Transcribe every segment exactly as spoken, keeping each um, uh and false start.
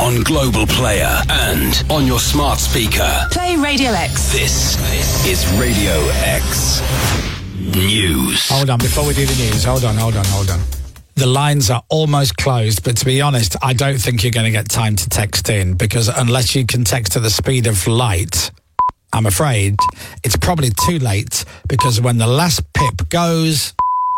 on Global Player and on your smart speaker. Play Radio X. This is Radio X News. Hold on, before we do the news, hold on, hold on, hold on. The lines are almost closed, but to be honest, I don't think you're going to get time to text in, because unless you can text at the speed of light, I'm afraid it's probably too late, because when the last pip goes...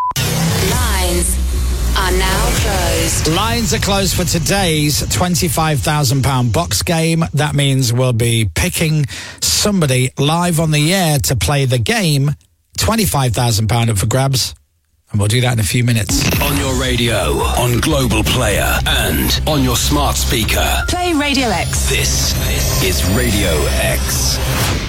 Lines are now closed. Lines are closed for today's twenty-five thousand pounds box game. That means we'll be picking somebody live on the air to play the game. twenty-five thousand pounds up for grabs. And we'll do that in a few minutes. On your radio, on Global Player, and on your smart speaker. Play Radio X. This is Radio X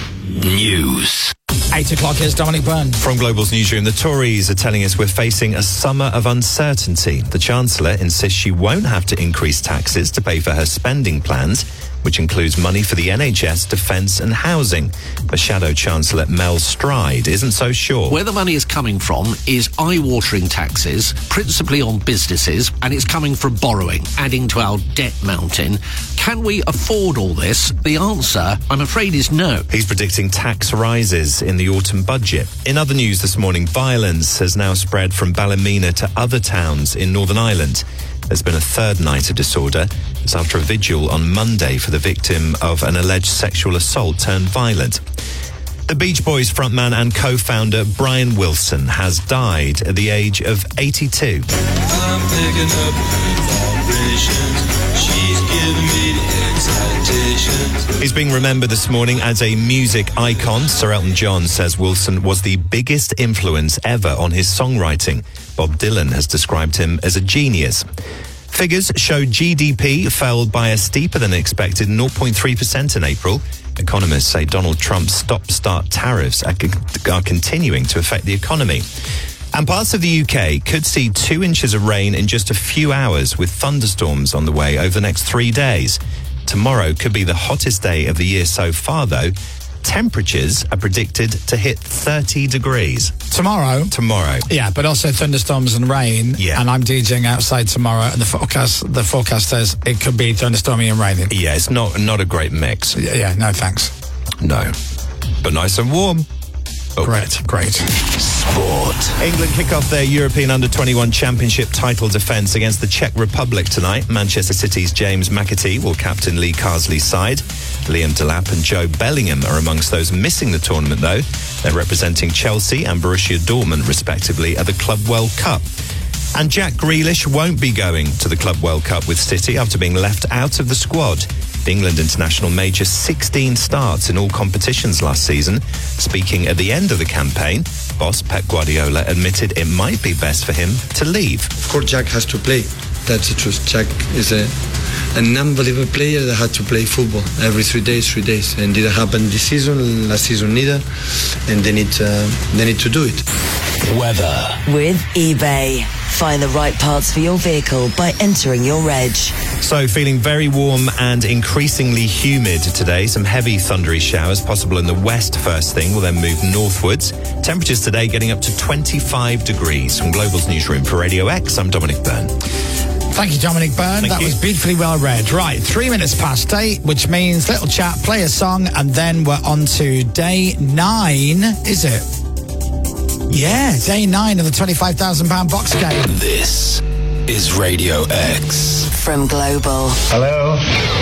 News. Eight o'clock is Dominic Byrne. From Global's newsroom, the Tories are telling us we're facing a summer of uncertainty. The Chancellor insists she won't have to increase taxes to pay for her spending plans, which includes money for the N H S, defence and housing. But Shadow Chancellor Mel Stride isn't so sure. Where the money is coming from is eye-watering taxes, principally on businesses, and it's coming from borrowing, adding to our debt mountain. Can we afford all this? The answer, I'm afraid, is no. He's predicting tax rises in the autumn budget. In other news this morning, violence has now spread from Ballymena to other towns in Northern Ireland. There's been a third night of disorder. It's after a vigil on Monday for the victim of an alleged sexual assault turned violent. The Beach Boys frontman and co-founder Brian Wilson has died at the age of eighty-two. I'm picking up vibrations. She's giving me the excitations. He's being remembered this morning as a music icon. Sir Elton John says Wilson was the biggest influence ever on his songwriting. Bob Dylan has described him as a genius. Figures show G D P fell by a steeper than expected zero point three percent in April. Economists say Donald Trump's stop-start tariffs are, are continuing to affect the economy. And parts of the U K could see two inches of rain in just a few hours, with thunderstorms on the way over the next three days. Tomorrow could be the hottest day of the year so far, though. Temperatures are predicted to hit thirty degrees. Tomorrow? Tomorrow. Yeah, but also thunderstorms and rain. Yeah. And I'm DJing outside tomorrow, and the forecast the forecast says it could be thunderstormy and raining. Yeah, it's not, not a great mix. Yeah, yeah, no thanks. No. But nice and warm. Oh. Great, great. Sport. England kick off their European under twenty-one Championship title defence against the Czech Republic tonight. Manchester City's James McAtee will captain Lee Carsley's side. Liam Delap and Joe Bellingham are amongst those missing the tournament, though. They're representing Chelsea and Borussia Dortmund, respectively, at the Club World Cup. And Jack Grealish won't be going to the Club World Cup with City after being left out of the squad. The England international made just sixteen starts in all competitions last season. Speaking at the end of the campaign, boss Pep Guardiola admitted it might be best for him to leave. Of course, Jack has to play. That's the truth. Jack is a, an unbelievable player that had to play football every three days, three days. And didn't happen this season, last season neither. And they need, uh, they need to do it. Weather. With eBay. Find the right parts for your vehicle by entering your reg. So, feeling very warm and increasingly humid today. Some heavy thundery showers possible in the west first thing, will then move northwards. Temperatures today getting up to twenty-five degrees. From Global's newsroom for Radio X, I'm Dominic Byrne. Thank you, Dominic Byrne. Thank that you. was beautifully well read. Right, three minutes past eight, which means little chat, play a song, and then we're on to day nine, is it? Yeah, day nine of the twenty-five thousand pounds box game. This is Radio X. From Global. Hello.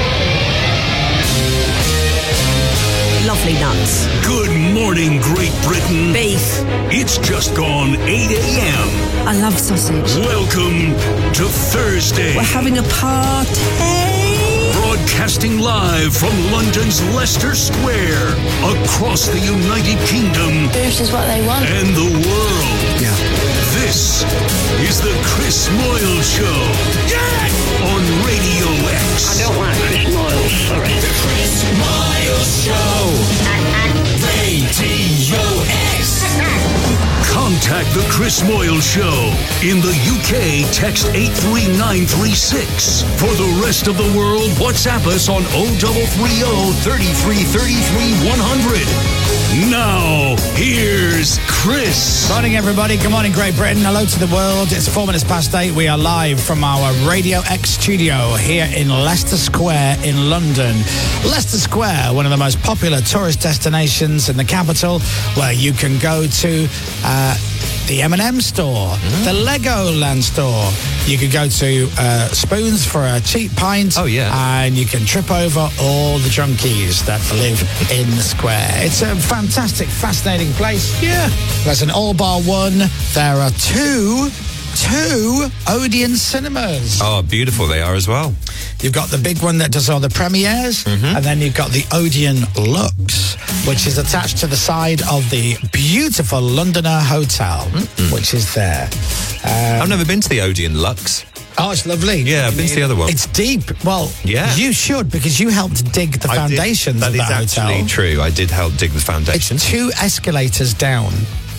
Lovely nuts. Good morning, Great Britain. Beef. It's just gone eight a.m. I love sausage. Welcome to Thursday. We're having a party. Broadcasting live from London's Leicester Square, across the United Kingdom. This is what they want. And the world. Yeah. This is the Chris Moyle Show. Yeah! On Radio X. I don't like Chris Moyle, sorry. The Chris Moyle Show. Radio X. Contact the Chris Moyle Show. In the U K, text eight three nine three six. For the rest of the world, WhatsApp us on oh double three oh, thirty-three thirty-three one hundred. Now, here's Chris. Morning, everybody. Good morning, Great Britain. Hello to the world. It's four minutes past eight. We are live from our Radio X studio here in Leicester Square in London. Leicester Square, one of the most popular tourist destinations in the capital, where you can go to uh, the M and M store, mm. the Legoland store. You could go to uh, Spoons for a cheap pint. Oh, yeah. And you can trip over all the junkies that live in the square. It's a fantastic, fascinating place. Yeah. There's an all-bar one. There are two, two Odeon cinemas. Oh, beautiful they are as well. You've got the big one that does all the premieres, mm-hmm. and then you've got the Odeon Lux, which is attached to the side of the beautiful Londoner Hotel, mm-hmm. which is there. Um, I've never been to the Odeon Lux. Oh, it's lovely. Yeah, I've been to the other one. It's deep. Well, yeah. you should, because you helped dig the foundations of the hotel. That is actually true. I did help dig the foundations. It's two escalators down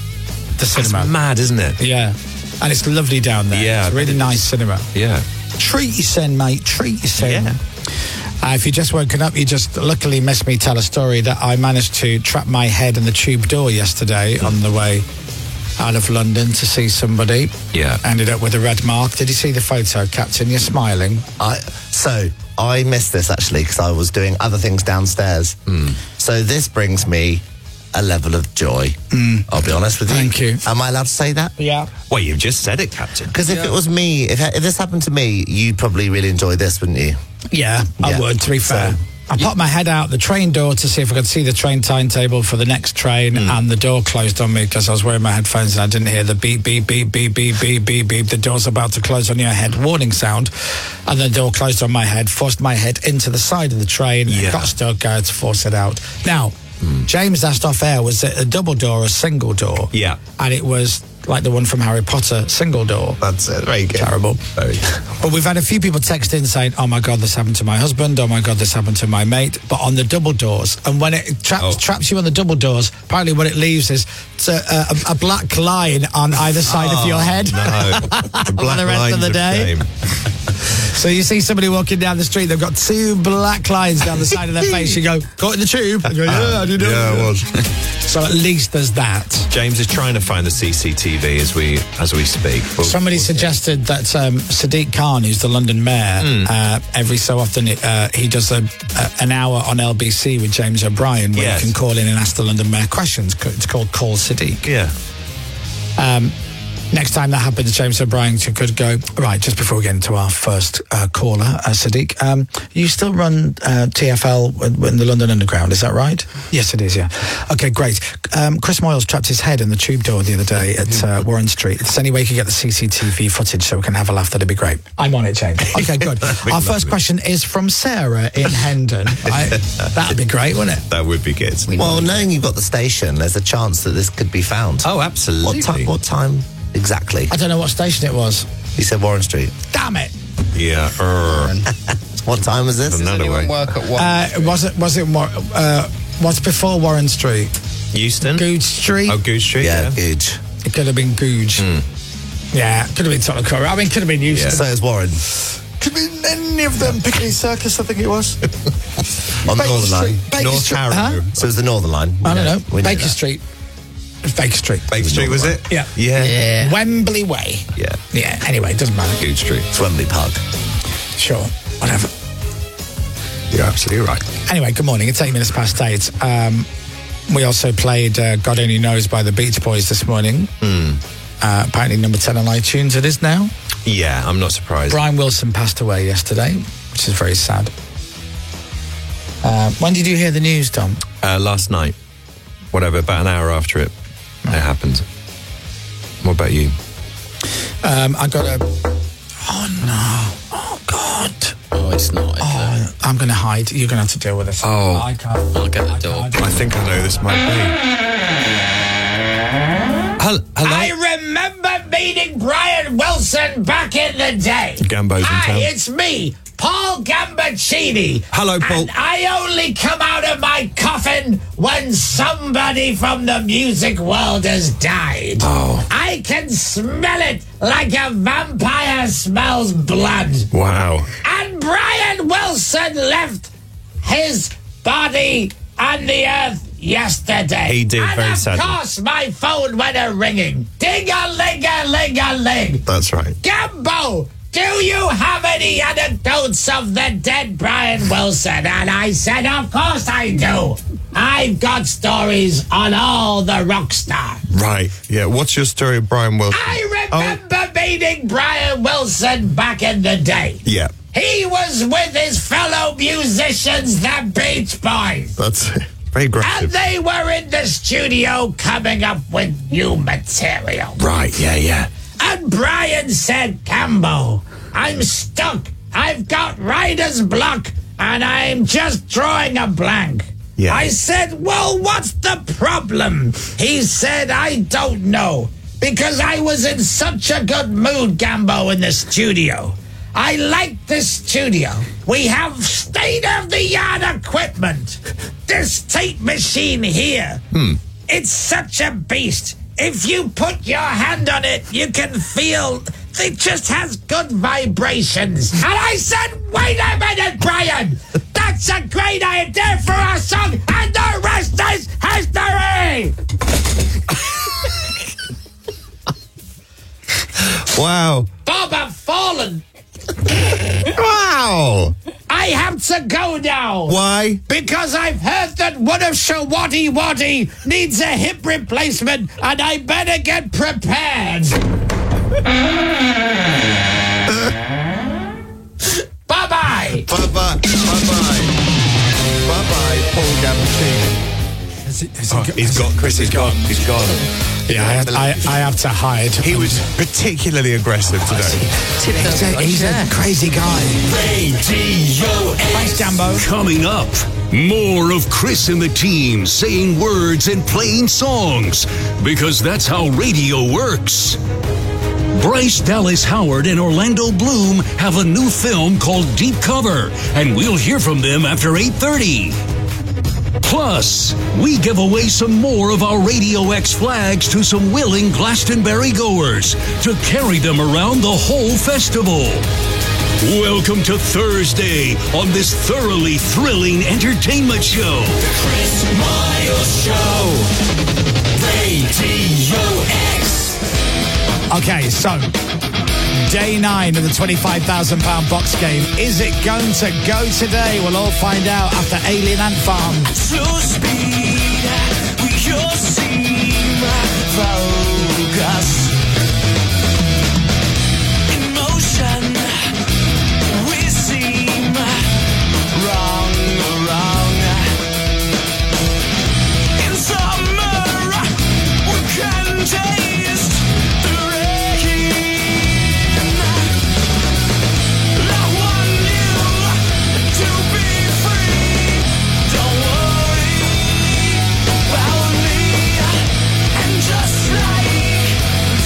the cinema. That's mad, isn't it? Yeah. And it's lovely down there. Yeah. It's a really nice cinema. Yeah. Treat yourself, mate. Treat yourself. Yeah. Uh, if you just woken up, you just luckily missed me tell a story that I managed to trap my head in the tube door yesterday mm. on the way out of London to see somebody. Yeah. Ended up with a red mark. Did you see the photo, Captain? You're smiling. I So, I missed this actually because I was doing other things downstairs. Mm. So this brings me a level of joy. Mm. I'll be honest with you. Thank you. Am I allowed to say that? Yeah. Well, you've just said it, Captain. Because if yeah. it was me, if, if this happened to me, you'd probably really enjoy this, wouldn't you? Yeah, I yeah. would, to be fair. So, I popped my head out the train door to see if I could see the train timetable for the next train, mm. and the door closed on me because I was wearing my headphones and I didn't hear the beep, beep, beep, beep, beep, beep, beep, beep. The door's about to close on your head warning sound, and the door closed on my head, forced my head into the side of the train, yeah. got stuck, I had to force it out. Now, mm. James asked off air, was it a double door or a single door? Yeah. And it was like the one from Harry Potter, single door. That's it. Very good. Terrible. Very good. But we've had a few people text in saying, oh my God, this happened to my husband. Oh my God, this happened to my mate. But on the double doors. And when it traps, oh. traps you on the double doors, apparently what it leaves is a, a, a black line on either side oh, of your head. No. The black for the rest of the day. So you see somebody walking down the street, they've got two black lines down the side of their face. You go, caught in the tube. I go, yeah, I did it. Yeah, I was. So at least there's that. James is trying to find the C C T V as we as we speak. We'll, Somebody we'll suggested that um, Sadiq Khan, who's the London mayor, mm. uh, every so often uh, he does a, a, an hour on L B C with James O'Brien where yes. you can call in and ask the London mayor questions. It's called Call Sadiq. Yeah. Um, next time that happens, James O'Brien could go, right, just before we get into our first uh, caller, uh, Sadiq, um, you still run uh, T F L in the London Underground, is that right? Yes, it is, yeah. Okay, great. Um, Chris Moyles trapped his head in the tube door the other day at uh, Warren Street. If there's any way you could get the C C T V footage so we can have a laugh, that'd be great. I'm on it, James. Okay, good. Our first question is from Sarah in Hendon. I, that'd be great, wouldn't it? That would be good. Well, knowing you've got the station, there's a chance that this could be found. Oh, absolutely. What, ti- what time exactly? I don't know what station it was. He said Warren Street. Damn it! Yeah. Uh, what time was this? Another way. Work at what? Uh, was it? Was it? Uh, what's before Warren Street? Euston. Googe Street. Oh, Googe Street. Yeah, yeah. Googe. It could have been Googe. Mm. Yeah, could have been Tottenham Court. I mean, could have been Euston. Yeah. So is Warren. Could have been any of them. Piccadilly Circus, I think it was. On the Northern Line. Baker North Street. Harrow. Huh? So it was the Northern Line. I don't know. We Baker that. Street. Baker Street. Baker Street, was it? Yeah. Yeah. yeah. Wembley Way. Yeah. Yeah, anyway, it doesn't matter. Googe Street. It's Wembley Park. Sure, whatever. You're absolutely right. Anyway, good morning. It's eight minutes past eight. Um, we also played uh, God Only Knows by the Beach Boys this morning. Mm. Uh, apparently number ten on iTunes it is now. Yeah, I'm not surprised. Brian Wilson passed away yesterday, which is very sad. Uh, when did you hear the news, Dom? Uh, last night. Whatever, about an hour after it, oh. it happened. What about you? Um, I got a... Oh, no. Oh, God. Oh, it's not. Oh, I'm going to hide. You're going to have to deal with this. Oh. I can't. I'll get the dog. I think I know this might be. Hello? I remember meeting Brian Wilson back in the day. Gambo's in Hi, town. it's me, Paul Gambaccini. Hello, Paul. And I only come out of my coffin when somebody from the music world has died. Oh. I can smell it like a vampire smells blood. Wow. And Brian Wilson left his body on the earth yesterday. He did, and very of sadly. Of course, my phone went a-ringing. Ding-a-ling-a-ling-a-ling. That's right. Gambo, do you have any anecdotes of the dead Brian Wilson? And I said, of course I do. I've got stories on all the rock stars. Right, yeah. What's your story of Brian Wilson? I remember oh. meeting Brian Wilson back in the day. Yeah. He was with his fellow musicians, the Beach Boys. That's very aggressive. And they were in the studio coming up with new material. Right, yeah, yeah. And Brian said, Cambo, I'm stuck. I've got writer's block, and I'm just drawing a blank. Yeah. I said, well, what's the problem? He said, I don't know, because I was in such a good mood, Gambo, in the studio. I like this studio. We have state-of-the-art equipment. This tape machine here, hmm. it's such a beast. If you put your hand on it, you can feel it just has good vibrations. And I said, wait a minute, Brian. That's a great idea for a song, and the rest is history. Wow. Bob, I've fallen. Wow. I have to go now. Why? Because I've heard that one of Shawati Wati needs a hip replacement, and I better get prepared. Bye-bye. Bye-bye. Bye-bye. Bye-bye, Paul Gambuccini. Has it, has Oh, it got, he's gone, Chris. He's gone. He's gone. Yeah, I, I, I have to hide. He was particularly aggressive today. He's a, he's a crazy guy. Radio Thanks, Jambo. Coming up, more of Chris and the team saying words and playing songs, because that's how radio works. Bryce Dallas Howard and Orlando Bloom have a new film called Deep Cover, and we'll hear from them after eight thirty. Plus, we give away some more of our Radio X flags to some willing Glastonbury goers to carry them around the whole festival. Welcome to Thursday on this thoroughly thrilling entertainment show. The Chris Miles Show. Radio X. Okay, so day nine of the twenty-five thousand pound box game. Is it going to go today? We'll all find out after Alien Ant Farm. Slow speed, you'll see my focus. In motion, we seem wrong, wrong. In summer, we can taste the rain. I want you to be free. Don't worry about me. And just like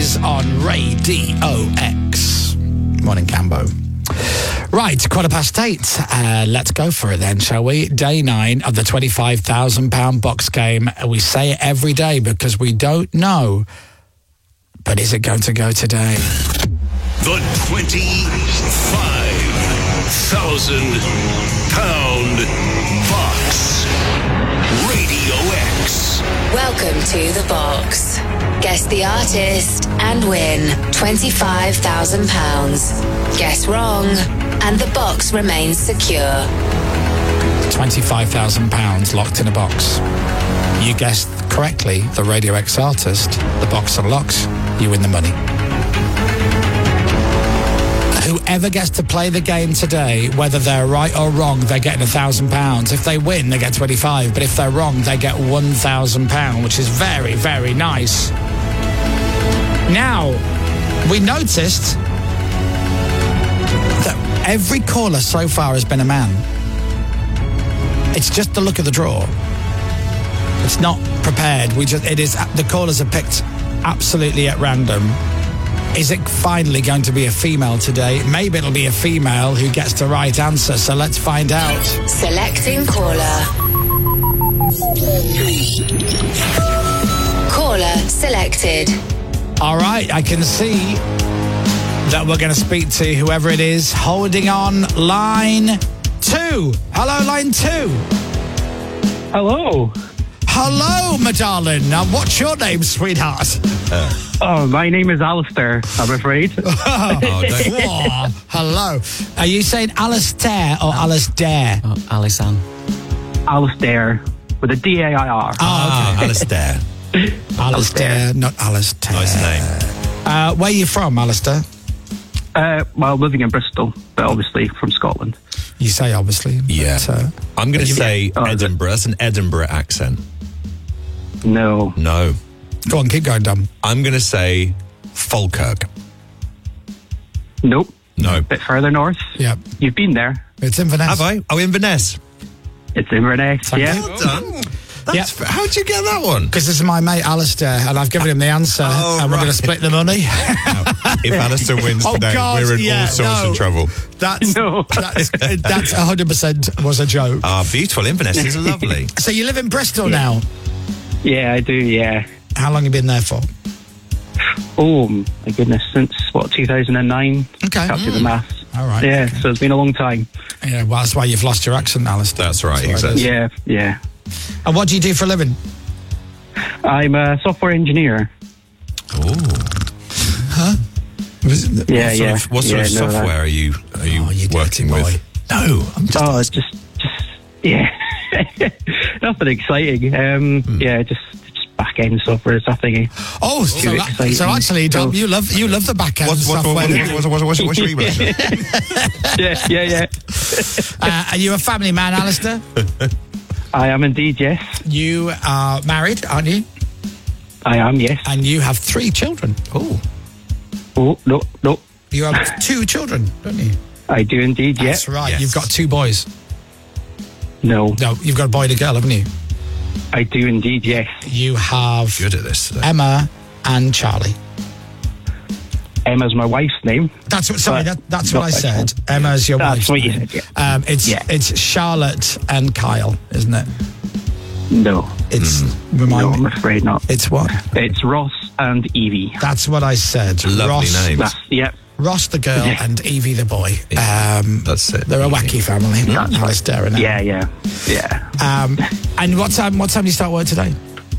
Starters on Radio X. Morning, Cambo. Right, quarter past eight. Uh, let's go for it then, shall we? Day nine of the twenty-five thousand pounds box game. We say it every day because we don't know. But is it going to go today? The twenty-five thousand pound box. Radio X. Welcome to the box. Guess the artist and win twenty-five thousand pounds. Guess wrong, and the box remains secure. twenty-five thousand pounds locked in a box. You guessed correctly the Radio X artist. The box unlocks. You win the money. Whoever gets to play the game today, whether they're right or wrong, they're getting a thousand pounds. If they win, they get twenty-five. But if they're wrong, they get one thousand pounds, which is very, very nice. Now, we noticed that every caller so far has been a man. It's just the look of the draw. It's not prepared. We just it is the callers are picked absolutely at random. Is it finally going to be a female today? Maybe it'll be a female who gets the right answer, so let's find out. Selecting caller. Caller selected. All right, I can see that we're going to speak to whoever it is holding on line two. Hello, line two. Hello. Hello, my darling. Now, what's your name, sweetheart? Uh. Oh, my name is Alistair, I'm afraid. oh, oh, hello. Are you saying Alistair or Alistair? Oh, Alison. Alistair, with a D A I R. Oh, okay. Alistair. Alistair, not Alistair. Nice name. Uh, where are you from, Alistair? Uh, well, living in Bristol, but obviously from Scotland. You say obviously. Yeah. But, uh, I'm going to say oh, Edinburgh. That's an Edinburgh accent. No. No. Go on, keep going, Dom. I'm going to say Falkirk. Nope. No. A bit further north. Yep. You've been there. It's Inverness. Have I? Oh, Inverness. It's Inverness, yeah. Well done. That's, yep. How'd you get that one? Because this is my mate Alistair, and I've given him the answer, oh, and we're right. going to split the money. No. If Alistair wins oh, today, God, we're in yeah, all sorts no. of trouble. That's no. that's that's one hundred percent was a joke. Ah, beautiful. Inverness is lovely. So you live in Bristol yeah. now? Yeah, I do, yeah. How long have you been there for? Oh, my goodness, since, what, two thousand nine? Okay. Can't do mm. the maths. All right. Yeah, okay. so it's been a long time. Yeah, well, that's why you've lost your accent, Alistair. That's right, that's exactly. Yeah, yeah. And what do you do for a living? I'm a software engineer. Oh. Huh? Yeah, what yeah. Of, what sort yeah, of no, software that. are you are you oh, you working boy. with? No, I'm just. Oh, just, just, yeah. Nothing exciting. Um, hmm. Yeah, just, just back end software is nothing. Oh, so, that, so actually, Dom, you love you love the back end what's, software. What, what, what, what, what's, what's your email? yeah, yeah, yeah. uh, are you a family man, Alistair? I am indeed, yes. You are married, aren't you? I am, yes. And you have three children. Oh. Oh, no, no. You have two children, don't you? I do indeed, yes. That's right. Yes. You've got two boys. No. No, you've got a boy and a girl, haven't you? I do indeed, yes. You have good at this today. Emma and Charlie. Emma's my wife's name. That's what. Sorry, that, that's what I said. Emma's your that's wife's what name. You said, yeah. Um, it's yeah. it's Charlotte and Kyle, isn't it? No. It's mm. remind no, me. I'm afraid not. It's what? It's Ross and Evie. That's what I said. Lovely Ross, names. That's, yeah. Ross the girl yeah. and Evie the boy. Yeah, um, that's it. They're a wacky family. That's right. Staring at yeah, yeah, yeah. Um, and what time? What time do you start work today?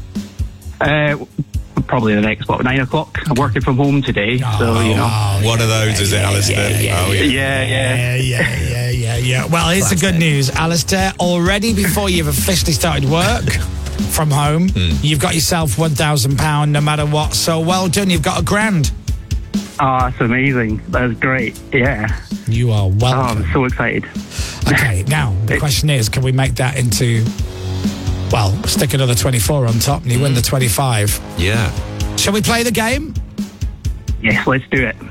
Uh, probably the next what nine o'clock. I'm working from home today, oh, so you know. Oh, one yeah, of those yeah, is yeah, it, Alistair? Yeah, yeah, oh, yeah, yeah, yeah, yeah, yeah, yeah, yeah. Well, here's the good news, Alistair. Already before you've officially started work from home, mm. you've got yourself one thousand pound, no matter what. So well done. You've got a grand. Oh, that's amazing. That's great. Yeah. You are welcome. Oh, I'm so excited. Okay, now the question is, can we make that into, well, stick another twenty-four on top and you mm. win the twenty-five? Yeah. Shall we play the game? Yes, let's do it.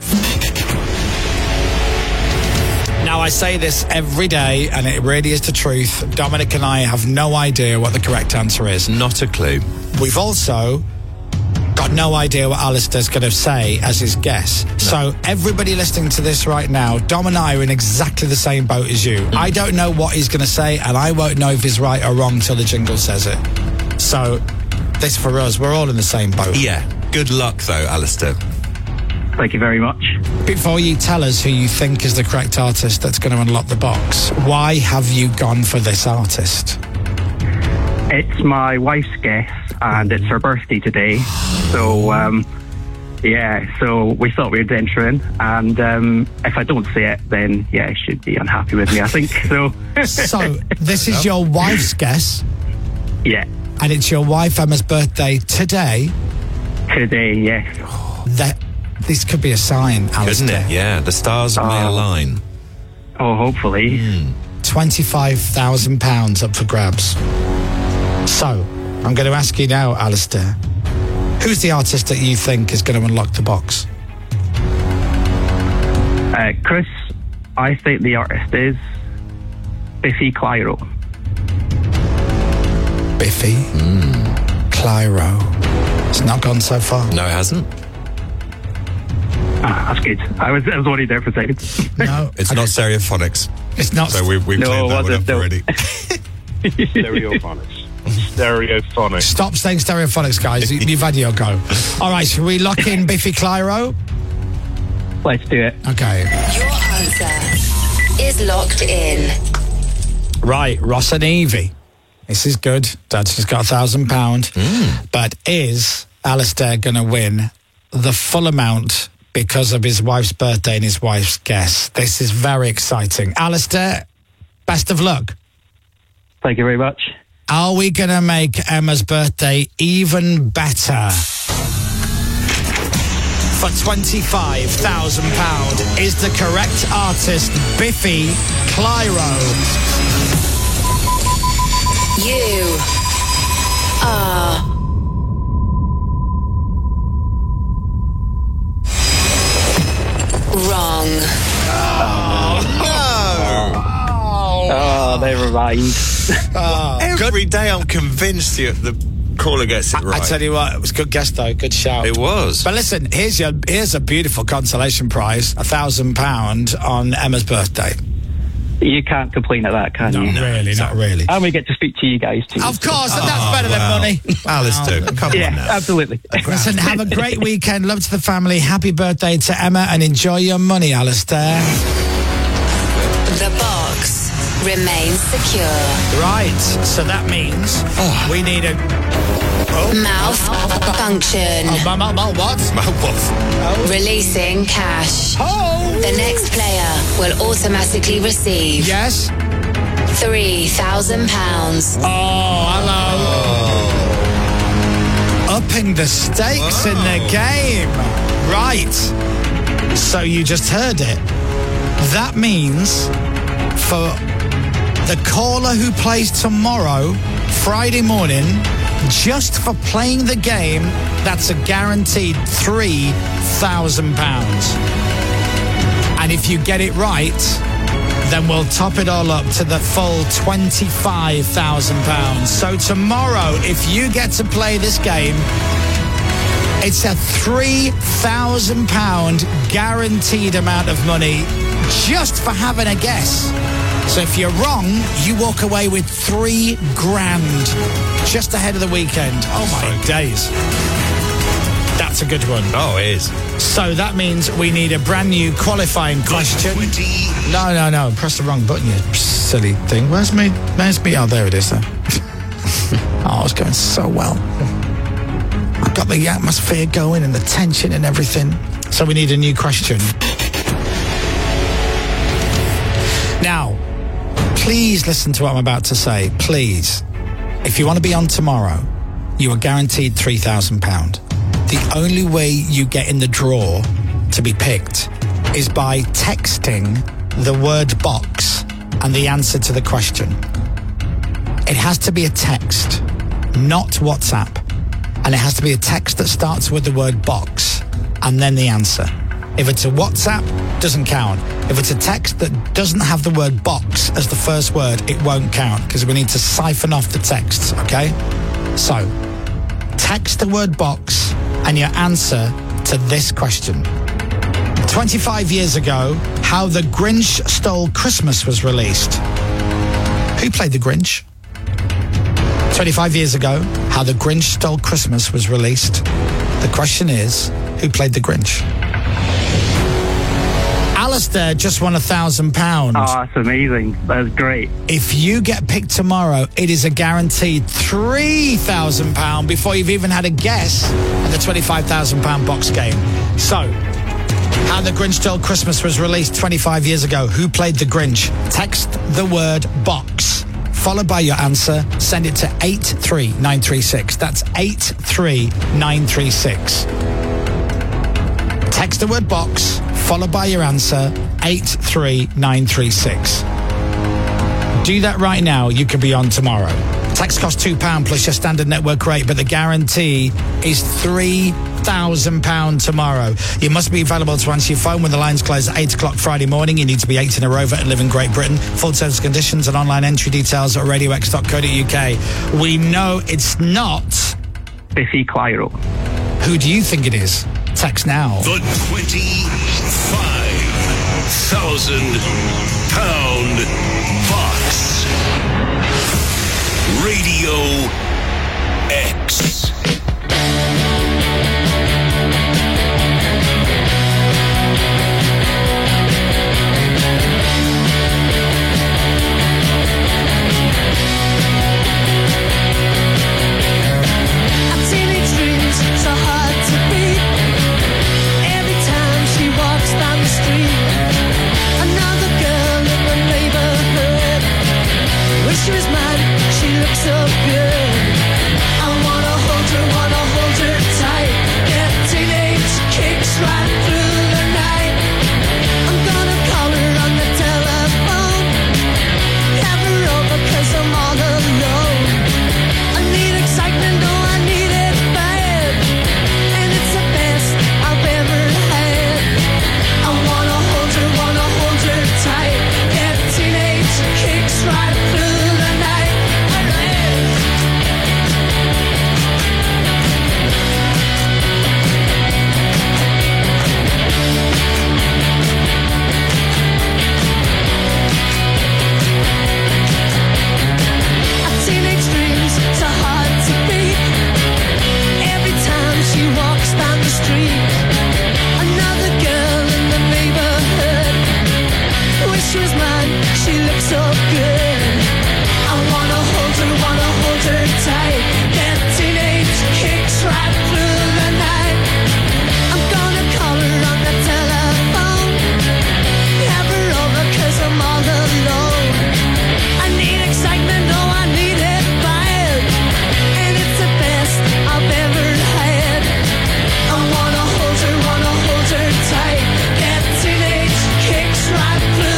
Now, I say this every day, and it really is the truth. Dominic and I have no idea what the correct answer is. Not a clue. We've also got no idea what Alistair's going to say as his guess. No. So everybody listening to this right now, Dom and I are in exactly the same boat as you. Mm. I don't know what he's going to say, and I won't know if he's right or wrong till the jingle says it. So this for us, we're all in the same boat. Yeah. Good luck, though, Alistair. Thank you very much. Before you tell us who you think is the correct artist that's going to unlock the box, why have you gone for this artist? It's my wife's guess, and it's her birthday today. So, um, yeah, so we thought we'd enter in. And um, if I don't say it, then, yeah, she'd be unhappy with me, I think. So, so this is your wife's guess? Yeah. And it's your wife Emma's birthday today? Today, yes. That, this could be a sign, Alistair. Couldn't it? Yeah, the stars Oh. may align. Oh, hopefully. Mm. twenty-five thousand pounds up for grabs. So, I'm going to ask you now, Alistair, who's the artist that you think is going to unlock the box? Uh, Chris, I think the artist is Biffy Clyro. Biffy Mm. Clyro. It's not gone so far. No, it hasn't. Ah, that's good. I was, I was only there for a second. No. It's not stereophonics. It's not. So we've, we've No, cleared that one wasn't, up no. already. Stereophonics. Stereophonics. Stop saying stereophonics, guys. You- You've had your go. All right, should we lock in Biffy Clyro? Let's do it. Okay. Your answer is locked in. Right, Ross and Evie. This is good. Dad's just got a thousand pound. But is Alistair going to win the full amount because of his wife's birthday and his wife's guess? This is very exciting. Alistair, best of luck. Thank you very much. Are we going to make Emma's birthday even better? For twenty-five thousand pounds is the correct artist Biffy Clyro. You are wrong. Oh, never mind. Every day I'm convinced you, the caller gets it right. I tell you what, it was a good guess though, good shout. It was. But listen, here's your here's a beautiful consolation prize, a thousand pound on Emma's birthday. You can't complain at that, can No, you? really, not really. And we get to speak to you guys too. Of course, and Oh, that's better wow. than money. Alistair, come Yeah, on now. absolutely. Listen, have a great weekend. Love to the family. Happy birthday to Emma and enjoy your money, Alistair. The box remains secure. Right, so that means we need a... Mouth function. Oh, ma- ma- ma- what? Releasing cash. Oh! The next player will automatically receive Yes? three thousand pounds. Oh, hello. Upping the stakes in the game. Right. So you just heard it. That means for the caller who plays tomorrow, Friday morning, just for playing the game, that's a guaranteed three thousand pounds. And if you get it right, then we'll top it all up to the full twenty-five thousand pounds. So tomorrow, if you get to play this game, it's a three thousand pounds guaranteed amount of money just for having a guess. So if you're wrong, you walk away with three grand just ahead of the weekend. Oh my days. That's a good one. Oh, it is. So that means we need a brand new qualifying question. No, no, no. Press the wrong button, you silly thing. Where's me? Where's me? Oh, there it is. Then. Oh, it's going so well. I've got the atmosphere going and the tension and everything. So we need a new question. Now, please listen to what I'm about to say. Please. If you want to be on tomorrow, you are guaranteed three thousand pounds. The only way you get in the draw to be picked is by texting the word box and the answer to the question. It has to be a text, not WhatsApp. And it has to be a text that starts with the word box and then the answer. If it's a WhatsApp, doesn't count. If it's a text that doesn't have the word box as the first word, it won't count because we need to siphon off the texts, okay? So, text the word box and your answer to this question. twenty-five years ago, How the Grinch Stole Christmas was released. Who played the Grinch? twenty-five years ago, How the Grinch Stole Christmas was released. The question is, who played the Grinch? Alistair just won a thousand pounds. Oh, that's amazing. That's great. If you get picked tomorrow, it is a guaranteed three thousand pounds before you've even had a guess at the twenty-five thousand pounds box game. So, How the Grinch Stole Christmas was released twenty-five years ago. Who played the Grinch? Text the word box, followed by your answer. Send it to eight three nine three six. That's eight three nine three six. Text the word box, followed by your answer, eight three nine three six. Do that right now. You could be on tomorrow. Text costs two pounds plus your standard network rate, but the guarantee is three thousand pounds tomorrow. You must be available to answer your phone when the lines close at eight o'clock Friday morning. You need to be eighteen or over and live in Great Britain. Full terms and conditions and online entry details at radio x dot co dot u k. We know it's not Biffy Clyro. Who do you think it is? Text now. The twenty-five thousand pound box. Radio X. She was mine, she looked so good. I wanna hold her, wanna hold her tight. Get teenage kicks right through the night. I'm gonna call her on the telephone. Have her over cause I'm all alone. I need excitement, oh I need it bad. And it's the best I've ever had. I wanna hold her, wanna hold her tight. Get teenage kicks right through. She was mine, she looked so good. I wanna hold her, wanna hold her tight. Get teenage kicks right through the night. I'm gonna call her on the telephone. Have her over cause I'm all alone. I need excitement, oh I need it bad. And it's the best I've ever had. I wanna hold her, wanna hold her tight. Get teenage kicks right through.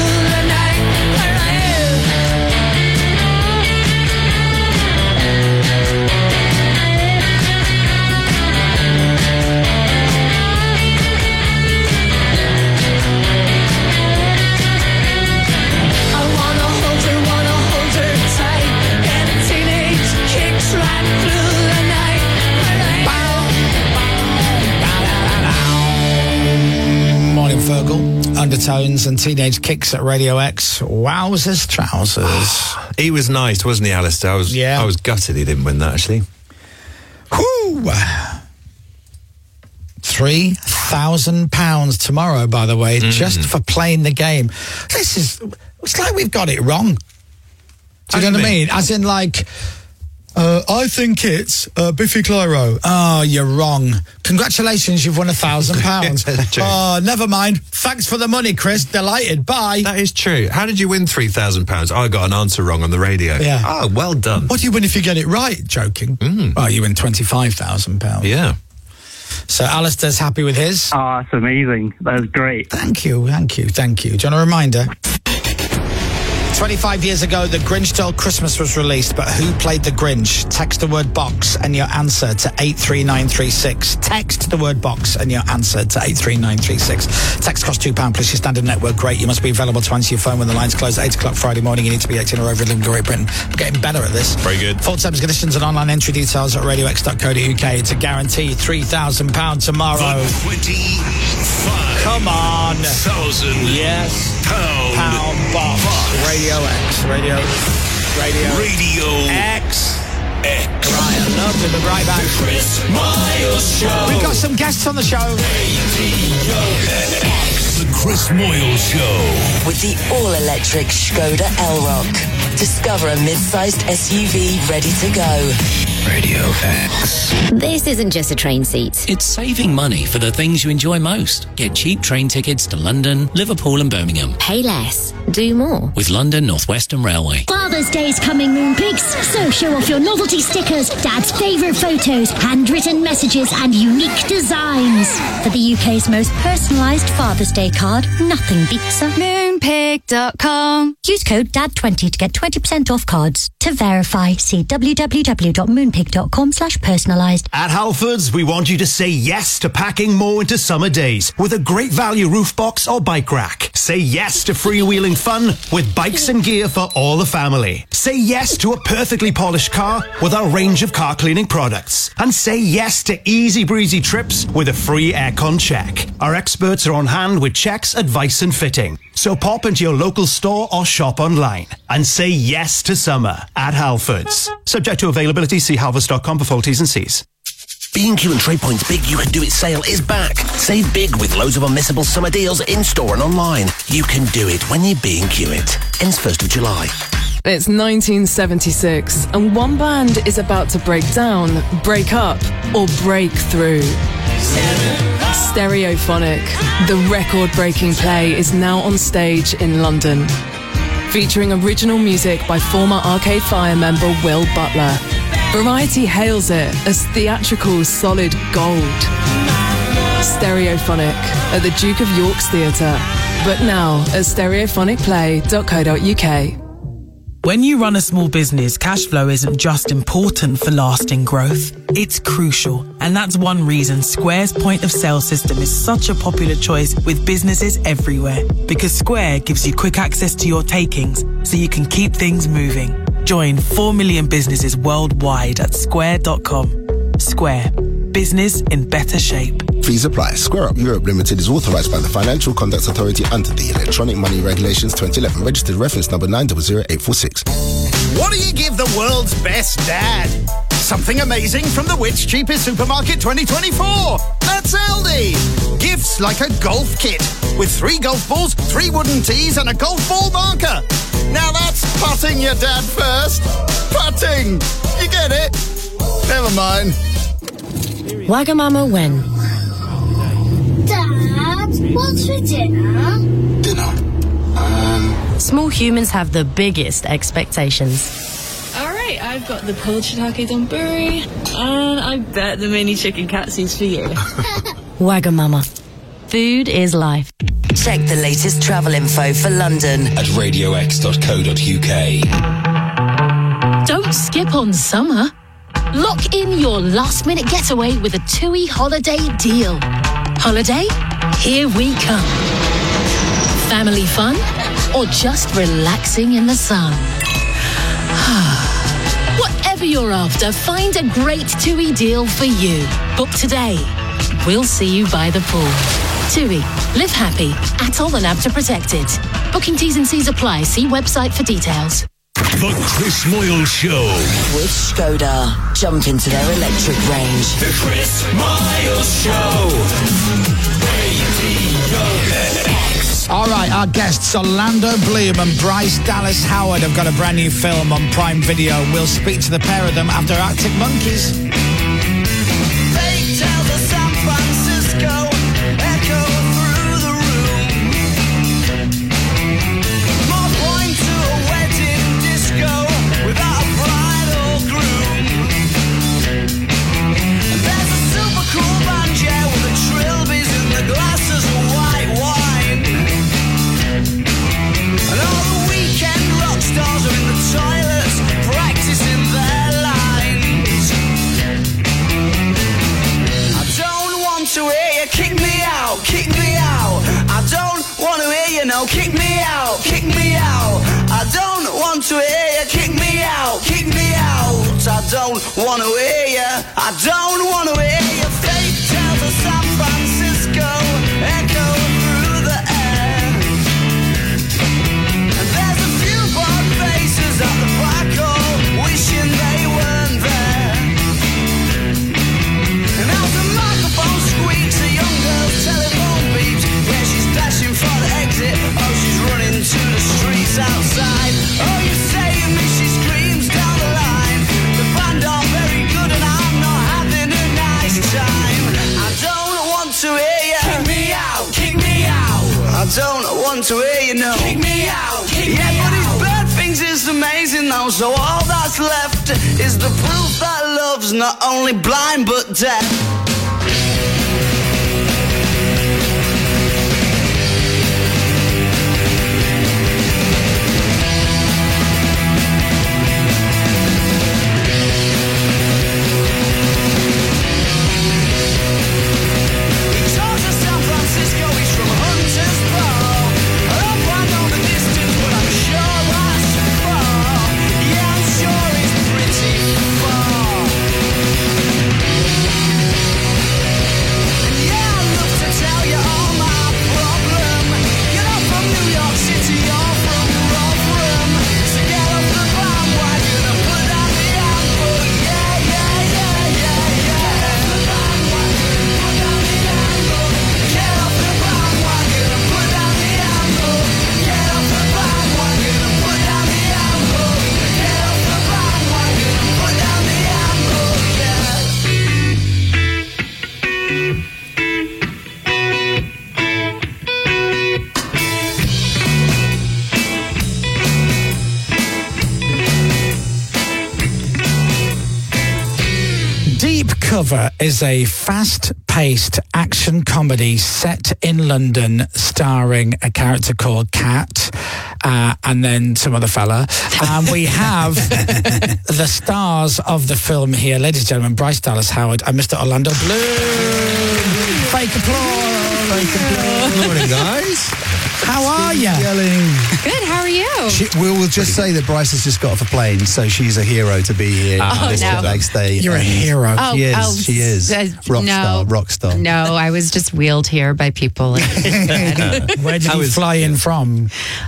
Fergal, Undertones and Teenage Kicks at Radio X. Wowzers trousers. He was nice, wasn't he, Alistair? I was, yeah. I was gutted he didn't win that, actually. Whoo! Three thousand pounds tomorrow, by the way, mm. just for playing the game. This is, it's like we've got it wrong. Do you know what I mean? As in, like, uh, I think it's uh, Biffy Clyro. Oh, you're wrong. Congratulations, you've won a thousand pounds. Oh, never mind. Thanks for the money, Chris. Delighted. Bye. That is true. How did you win three thousand pounds? I got an answer wrong on the radio. Yeah. Oh, well done. What do you win if you get it right? Joking. Mm. Oh, you win twenty-five thousand pounds. Yeah. So Alistair's happy with his. Oh, it's amazing. That was great. Thank you, thank you, thank you. Do you want a reminder? twenty-five years ago, The Grinch Stole Christmas was released, but who played the Grinch? Text the word box and your answer to eight three nine three six. Text the word box and your answer to eight three nine three six. Text costs two pounds plus your standard network rate. You must be available to answer your phone when the lines close at eight o'clock Friday morning. You need to be eighteen or over, living in Great Britain. I'm getting better at this. Very good. Full terms, conditions and online entry details at radio x dot co dot uk. It's a guaranteed three thousand pounds tomorrow. The twenty-five Come on. thousand Yes. pound, Pound box. box. Radio X. Radio. Radio. Radio X. X. Right, I love it. We're right back. The Chris Miles Show. We've got some guests on the show. Radio X. The Chris Moyle Show. With the all-electric Skoda Elrock. Discover a mid-sized S U V ready to go. Radio X. This isn't just a train seat. It's saving money for the things you enjoy most. Get cheap train tickets to London, Liverpool and Birmingham. Pay less. Do more. With London North Western Railway. Father's Day's coming, Moonpigs. So show off your novelty stickers, Dad's favourite photos, handwritten messages and unique designs. For the U K's most personalised Father's Day card, nothing beats a moonpig dot com. Use code D A D twenty to get twenty percent off cards. To verify, see w w w dot moonpig dot com slash personalised. At Halfords, we want you to say yes to packing more into summer days with a great value roof box or bike rack. Say yes to freewheeling fun with bikes and gear for all the family. Say yes to a perfectly polished car with our range of car cleaning products. And say yes to easy breezy trips with a free aircon check. Our experts are on hand with checks, advice and fitting. So pop into your local store or shop online and say yes to summer at Halfords. Subject to availability, see halfords dot com for full T's and C's. B and Q and TradePoint's Big You Can Do It sale is back. Save big with loads of unmissable summer deals in-store and online. You can do it when you B and Q it. Ends first of July. It's nineteen seventy-six, and one band is about to break down, break up, or break through. Stereophonic, the record-breaking play, is now on stage in London. Featuring original music by former Arcade Fire member Will Butler. Variety hails it as theatrical solid gold. Stereophonic at the Duke of York's Theatre, but now at stereophonic play dot co dot uk. When you run a small business, cash flow isn't just important for lasting growth, it's crucial. And that's one reason Square's point of sale system is such a popular choice with businesses everywhere. Because Square gives you quick access to your takings so you can keep things moving. Join four million businesses worldwide at square dot com. Square. Business in better shape. Fees apply. Square Up Europe Limited is authorised by the Financial Conduct Authority under the Electronic Money Regulations twenty eleven. Registered reference number nine zero zero eight four six. What do you give the world's best dad? Something amazing from the Which Cheapest Supermarket twenty twenty-four. That's Aldi. Gifts like a golf kit with three golf balls, three wooden tees and a golf ball marker. Now that's putting your dad first. Putting. You get it? Never mind. Wagamama when? Dad, what's for dinner? Dinner? Um... Small humans have the biggest expectations. Alright, I've got the pulled shiitake donburi, and I bet the mini chicken katsu's for you. Wagamama. Food is life. Check the latest travel info for London at radio x dot co dot uk. Don't skip on summer. Lock in your last-minute getaway with a TUI holiday deal. Holiday? Here we come. Family fun? Or just relaxing in the sun? Whatever you're after, find a great TUI deal for you. Book today. We'll see you by the pool. TUI. Live happy. Atoll and ABTA protected. Booking T's and C's apply. See website for details. The Chris Moyle Show. With Skoda. Jump into their electric range. The Chris Miles Show. Radio X. All right, our guests Orlando Bloom and Bryce Dallas Howard have got a brand new film on Prime Video. We'll speak to the pair of them after Arctic Monkeys. Fake tales of San Francisco echo through the room. More point to a wedding disco without a bride or groom. And there's a super cool banjo with the trilbies in the glasses of white wine. And all the weekend rock know, kick me out, kick me out. I don't want to hear you, kick me out, kick me out. I don't want to hear you, I don't want to hear you. Fake tales of San Francisco echo through the air. And there's a few bored faces at the back hall wishing they weren't there. And as the microphone squeaks, a young girl's telephone beeps. Yeah, she's dashing for the exit. Oh, she's running to the streets outside. Oh, you say me, she screams down the line. The band are very good and I'm not having a nice time. I don't want to hear you. Kick me out, kick me out. I don't want to hear you, no. Kick me out, kick yeah, me out. Yeah, but his bird things is amazing now. So all that's left is the proof that love's not only blind but deaf. Cover is a fast-paced action comedy set in London starring a character called Cat uh, and then some other fella. And we have the stars of the film here, ladies and gentlemen, Bryce Dallas Howard and Mister Orlando Bloom. Fake applause. Fake applause. Good morning, guys. How are you? Yelling. Good, how are you? She, we'll, we'll just say that Bryce has just got off a plane, so she's a hero to be here. Oh, this no. Day. You're a hero. Oh, she is. oh, she is. Uh, rock no. star. Rock star. No, I was just wheeled here by people. Where did you fly in from?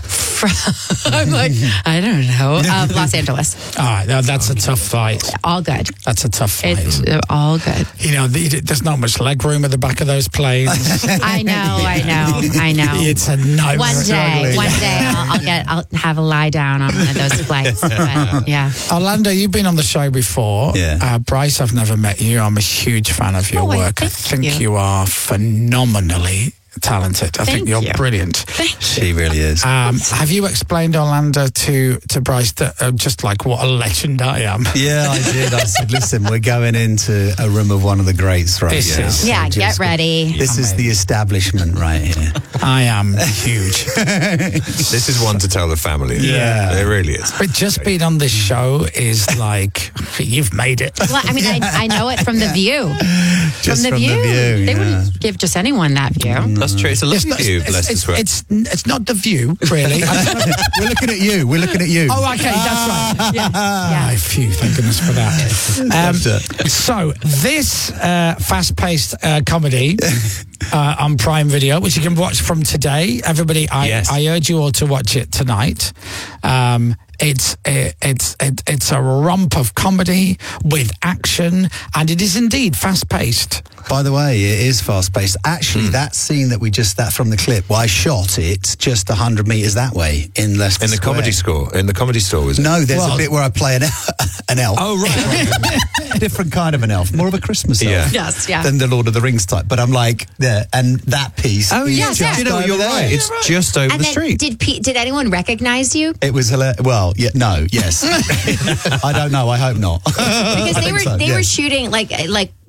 I'm like, I don't know. Uh, Los Angeles. All right, now that's a tough flight. All good. That's a tough flight. It's uh, all good. You know, the, there's not much leg room at the back of those planes. I know, I know, I know. It's a nightmare. One day, one day I'll, I'll get, I'll have a lie down on one of those flights. But, yeah. Orlando, you've been on the show before. Yeah. Uh, Bryce, I've never met you. I'm a huge fan of your Oh, work. I think you. you are phenomenally talented. I Thank think you're you. brilliant. Thank She really is. Um, have you explained, Orlando, to, to Bryce that uh, just like what a legend I am? Yeah, I did. I said, listen, we're going into a room of one of the greats right This now. is- Yeah, So get just- ready. This is the establishment right here. I am huge. This is one to tell the family. Yeah. It really is. But just being on this show is like, you've made it. Well, I mean, I, I know it from The View. Just from The from The View. View, They yeah. wouldn't give just anyone that view. That's true. It's a It's lovely not, view, it's, bless it's, his work. it's, it's not the view, really. We're looking at you. We're looking at you. Oh, okay, that's right. Yeah. Ah, phew, thank goodness for that. Um, so, this uh, fast-paced uh, comedy uh, on Prime Video, which you can watch from today. Everybody, I, Yes. I urge you all to watch it tonight. Um, it's it, it's it, it's a romp of comedy with action, and it is indeed fast-paced. By the way, it is fast-paced. Actually, that scene that we just, that from the clip, well, I shot it just one hundred metres that way in Leicester In the Square. comedy score, in the comedy store, was it? No, there's Well- a bit where I play an, an elf. Oh, right. A different kind of an elf, more of a Christmas elf. Yeah. Yes, yeah. Than the Lord of the Rings type. But I'm like, yeah, and that piece. Oh, is yeah. just yeah. You know, over you're there. right. It's just over And the then, street. did Pe- did anyone recognize you? It was hilarious. Well, yeah, no, yes. I don't know. I hope not. Because I they think were so, they yeah. were shooting like like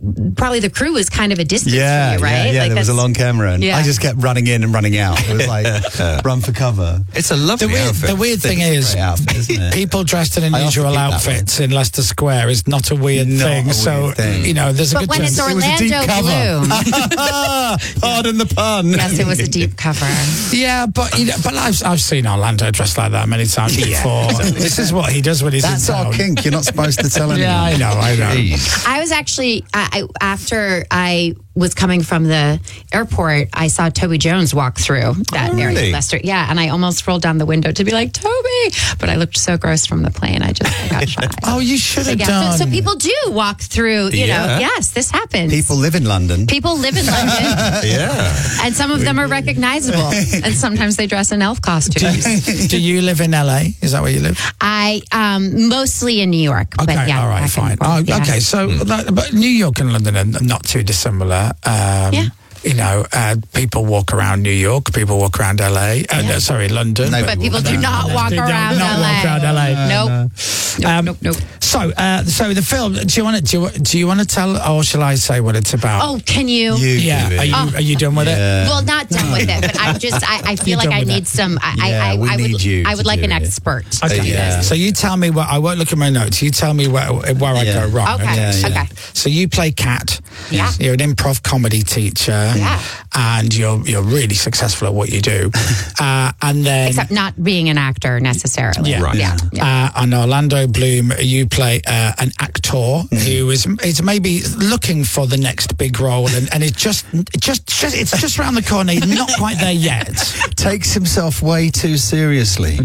probably the crew was kind of a distance Yeah, from you, right? yeah, yeah. Like there was a that's- long camera, and Yeah. I just kept running in and running out. It was like run for cover. It's a lovely The weird, outfit. the weird thing It's is, a great outfit, isn't it? people dressed in I unusual often keep that outfits in Leicester Square is not a weird Not thing. a so, weird thing. you know, there's a But good when chance it's it was a deep Orlando cover. Bloom. Pardon the pun. Yes, it was a deep cover. Yeah, but you know, but I've I've seen Orlando dressed like that many times before. This is what he does when he's That's in our town. kink. You're not supposed to tell anyone. Yeah, I know, I know. I was actually I, I, after I was coming from the airport, I saw Toby Jones walk through that Oh, area, really? Leicester. Yeah, and I almost rolled down the window to be like Toby, but I looked so gross from the plane. I just I got shy. Oh, you should have Yeah, done. so, so people do walk through. You Yeah. know, yes, this happens. People live in London. People live in London, Yeah. and some of them are recognizable, and sometimes they dress in elf costumes. Do you live in L A? Is that where you live? I um, mostly in New York, Okay, but yeah, all right, back fine. and Oh, forth, yeah. Okay, so that, but New York and London are not too dissimilar. Um, Yeah. You know, uh, people walk around New York, people walk around L A. Uh, no, sorry, London. No, But people do not walk They don't around not L A. walk around L A. Nope. Nope, Um, nope, nope. So, uh, so the film. Do you want to? Do you, do you want to tell, or shall I say what it's about? Oh, can you? You yeah. do it. Are you Oh. Are you done with it? Yeah. Well, not done with it, but I'm just. I, I feel You're like done I with need it. some. I, Yeah, I, I, we I need would. you I to would like do an it. expert. to Okay. do Yeah. this. So you tell me what I won't look at my notes. You tell me where where I Yeah. go wrong. Okay. Yeah, yeah. Okay. So you play Kat. Yeah. You're an improv comedy teacher. Yeah. And you're you're really successful at what you do. uh, and then Except not being an actor necessarily. Yeah. Right. Yeah. yeah. Uh, and Orlando Bloom, you play uh, an actor who is is maybe looking for the next big role, and, and it's just it just, just it's just around the corner. He's not quite there yet. Takes himself way too seriously.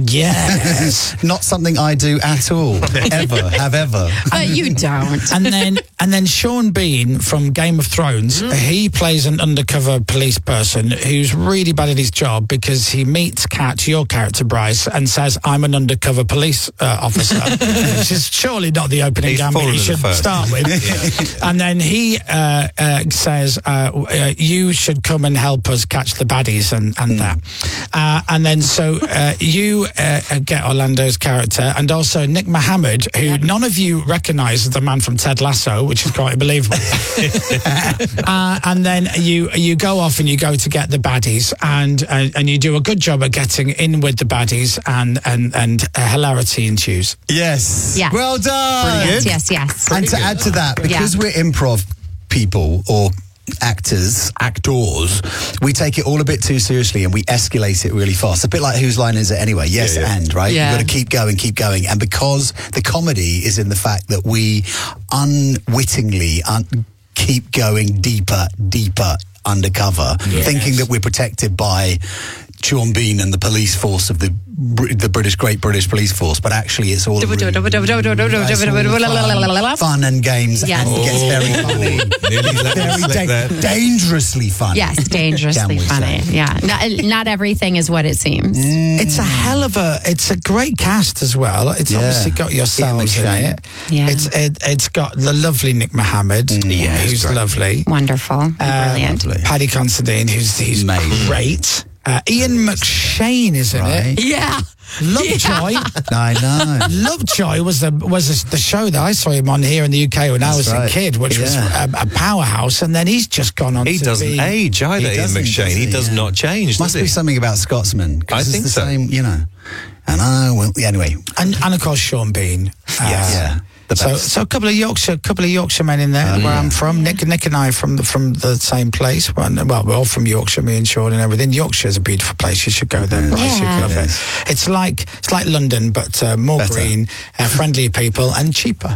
Yes. Not something I do at all. Ever. Have ever. But you don't. And then and then Sean Bean from Game of Thrones, he plays an undercover police person who's really bad at his job because he meets Kat, your character Bryce, and says, "I'm an undercover police uh, officer," which is surely not the opening He's gambit fallen you at the should first. start with. And then he uh, uh, says, uh, uh, "You should come and help us catch the baddies," and and that. Uh, and then so uh, you uh, get Orlando's character, and also Nick Mohammed, who none of you recognise as the man from Ted Lasso, which is quite unbelievable. uh, and then you you go off and you go to get the baddies, and uh, and you do a good job at getting in with the baddies, and and and uh, hilarity ensues. Yes. Yeah. Well done. Yes, yes, yes. And to add to that, because Yeah. we're improv people or actors, actors, we take it all a bit too seriously and we escalate it really fast. A bit like whose line is it anyway? Yes, Yeah, yeah. and, right? Yeah. You've got to keep going, keep going. And because the comedy is in the fact that we unwittingly un- keep going deeper, deeper undercover, Yes. thinking that we're protected by Sean Bean and the police force of the Br- the British, Great British Police Force, but actually it's all really- it's all fun, fun and games, Yes. and it gets very funny. Nearly let me Very slip da- there. dangerously funny. Yes, Can dangerously we funny. say. Yeah, not, not everything is what it seems. It's a hell of a. It's a great cast as well. It's Yeah. obviously got yourselves in McShane. it. Yeah. It's it, it's got the lovely Nick Mohammed, Yeah, he's who's great. lovely. Wonderful, Um, brilliant. Lovely. Paddy Considine, who's he's Amazing. great. Uh, Ian McShane is in Right. it. Yeah, Lovejoy. I know. Lovejoy was the was the show that I saw him on here in the U K when I That's was right. a kid, which Yeah. was a, a powerhouse, and then he's just gone on. He to doesn't be, age either, He Ian doesn't, McShane. does He, he? does Yeah. not change, Must does be he? something about Scotsman. 'cause I it's think the so. same, you know. And I will. Yeah, anyway, and, and of course Sean Bean. Uh, Yes. Yeah, the So, best. so a couple of Yorkshire, couple of Yorkshire men in there, Oh, where yeah. I'm from. Nick, Nick and I from the from the same place. Well, well, we're all from Yorkshire, me and Sean and everything. Yorkshire's a beautiful place. You should go there. Bryce. You Yeah. love it. It's like it's like London, but uh, more Better. green, uh, friendlier people, and cheaper.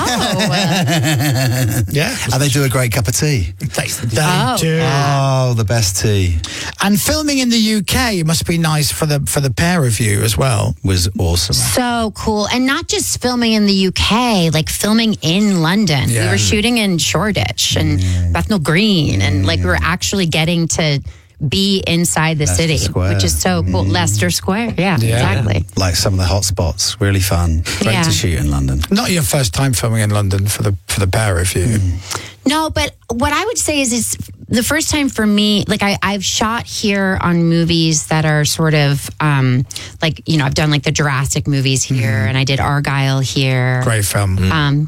Yeah, and they do a great cup of tea. They, they Oh, do. Oh, the best tea And filming in the U K must be nice for the for the pair of you as well. was awesome. so cool. And not just filming in the U K, like filming in London. We Yeah. were shooting in Shoreditch and Bethnal Green, and like we were actually getting to be inside the Leicester city, Square. which is so cool. Leicester Square, yeah, Yeah. exactly. Like some of the hot spots, really fun. Great Yeah. to shoot in London. Not your first time filming in London for the for the pair of you. No, but what I would say is it's the first time for me, like I, I've shot here on movies that are sort of um, like, you know, I've done like the Jurassic movies here and I did Argyle here. Great film. Um, with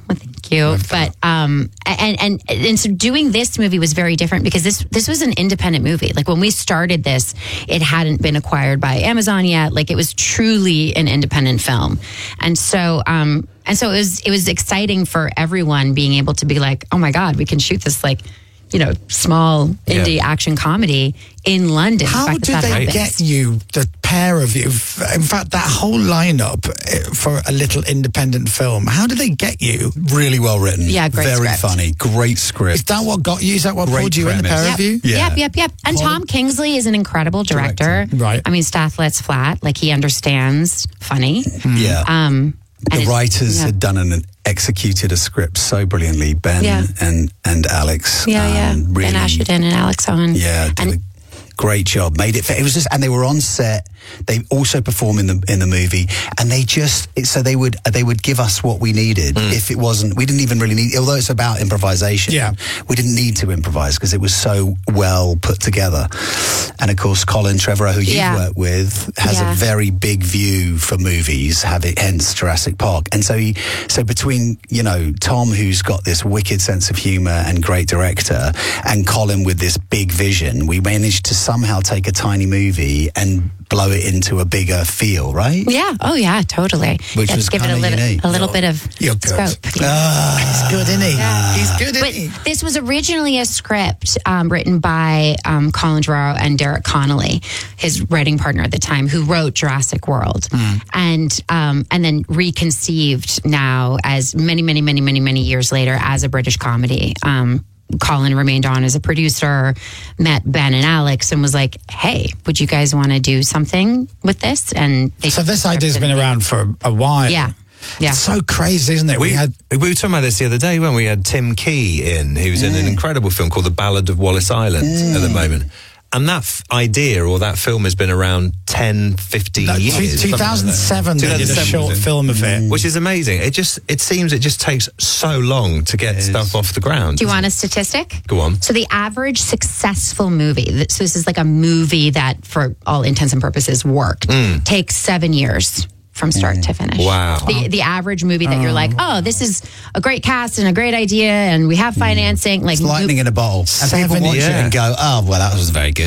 Thank you. But um, and and and so doing this movie was very different because this this was an independent movie. Like when we started this, it hadn't been acquired by Amazon yet. Like it was truly an independent film, and so um, and so it was it was exciting for everyone being able to be like, oh my God, we can shoot this like, you know, small indie Yeah. action comedy in London. How The fact did that that they happens. get you, the pair of you? In fact, that whole lineup eh, for a little independent film, how did they get you? Really well written. Yeah, great Very script. funny. Great script. Is that what got you? Is that what Great pulled you in, the premise. pair Yep. of you? Yep, yep, yep. And Tom Kingsley is an incredible director. Right. I mean, Stath lets flat. Like he understands funny. Yeah. Um, and the it's- writers yeah. had done and executed a script so brilliantly. Ben Yeah. and and Alex. Yeah, yeah. um, Really, Ben Asherton and Alex Owen. Yeah, did a great job. Made it. It was just, and they were on set. They also perform in the in the movie, and they just it, so they would they would give us what we needed. If it wasn't, we didn't even really need. Although it's about improvisation, Yeah. we didn't need to improvise because it was so well put together. And of course, Colin Trevorrow, who you've Yeah. worked with, has Yeah. a very big view for movies, having hence Jurassic Park. And so he, so between you know Tom, who's got this wicked sense of humour and great director, and Colin with this big vision, we managed to somehow take a tiny movie and blow it into a bigger feel, right? Yeah. Oh, yeah. Totally. Which Let's was give it a kinda little, unique. a little bit of You're good. scope. Ah, He's good, isn't he? He's good, isn't he? But this was originally a script um, written by um, Colin Trevorrow and Derek Connolly, his writing partner at the time, who wrote Jurassic World, and um, and then reconceived now as many, many, many, many, many years later as a British comedy. Um, Colin remained on as a producer, met Ben and Alex, and was like, "Hey, would you guys want to do something with this?" And they So this idea's been around for a while. Yeah. Yeah. It's so crazy, isn't it? We, We had we were talking about this the other day when we had Tim Key in. He was in an incredible film called The Ballad of Wallace Island at the moment. And that f- idea or that film has been around ten, fifteen No, years. two- something like that. 2007 they did a two thousand seven, short was it? film of it. Which is amazing. It just it seems it just takes so long to get stuff off the ground. Do you want a statistic? Go on. So the average successful movie, th- so this is like a movie that for all intents and purposes worked, Mm. takes seven years from start to finish. Wow. The the average movie that you're like, oh, this is a great cast and a great idea and we have financing. Like It's lightning in a bottle. And Seven people watch years. it and go, oh, well, that was very good.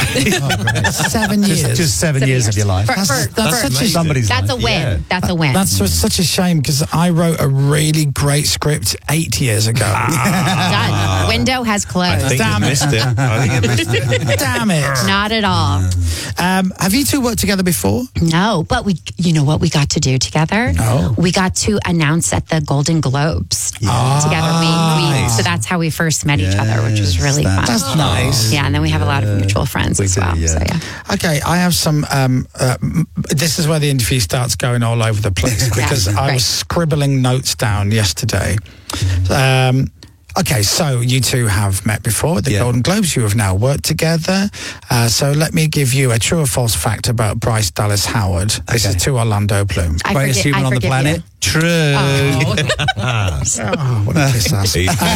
seven Just- years. Just, seven, years, of your life. For- That's, for- that's for- such a somebody's That's a life. win. Yeah. That's a win. That's such a shame because I wrote a really great script eight years ago. Done. Window has I closed. think Damn you it. missed it. I think you missed it. Damn it! Not at all. Um, have you two worked together before? No, but we, you know what we got to do together? No. We got to announce at the Golden Globes together. We, we, so that's how we first met each other, which was really fun. That's nice. Yeah, and then we have a lot of mutual friends as well. So yeah. Okay, I have some. Um, uh, m- this is where the interview starts going all over the place because I great. was scribbling notes down yesterday. Um, okay, so you two have met before at the Yeah. Golden Globes. You have now worked together. Uh, so let me give you a true or false fact about Bryce Dallas Howard. This Okay. is to Orlando Bloom. I Greatest forgi- human I on the forgive planet. you. True. Oh, what a piss ass.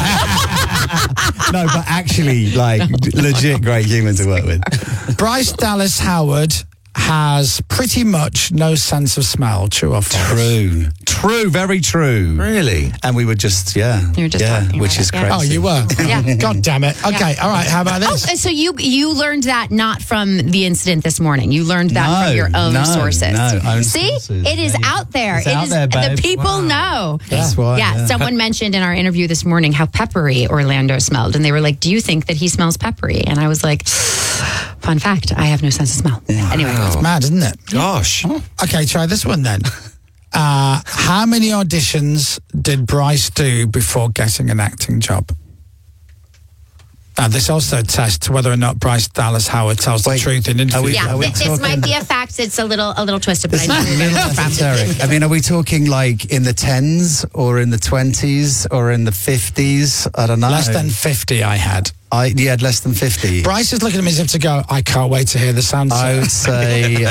No, but actually, like, legit great human to work with. Bryce Dallas Howard has pretty much no sense of smell. True or false? True. True, very true. Really? And we were just, yeah. You were just yeah, talking which about is it, yeah. crazy. Oh, you were? Yeah. God damn it. Okay, all right, how about Oh, this? and so you you learned that not from the incident this morning. You learned that No, from your own no, sources. no, own See, sources. it is Yeah, yeah. out there. It's It out is there, babe. the people know. That's why. Yeah, yeah. someone mentioned in our interview this morning how peppery Orlando smelled, and they were like, "Do you think that he smells peppery?" And I was like, "Fun fact, I have no sense of smell." Anyway, It's mad, isn't it? Gosh. Okay, try this one then. Uh, how many auditions did Bryce do before getting an acting job? Now, this also tests whether or not Bryce Dallas Howard tells Wait, the truth in are interviews. we- yeah, are we th- this talking- might be a fact. It's a little a little twisted, but I It's a little esoteric. I mean, are we talking like in the tens or in the twenties or in the fifties? I don't know. Less than fifty I had. I, you had less than fifty. Bryce is looking at me as if to go, I can't wait to hear this answer. I would say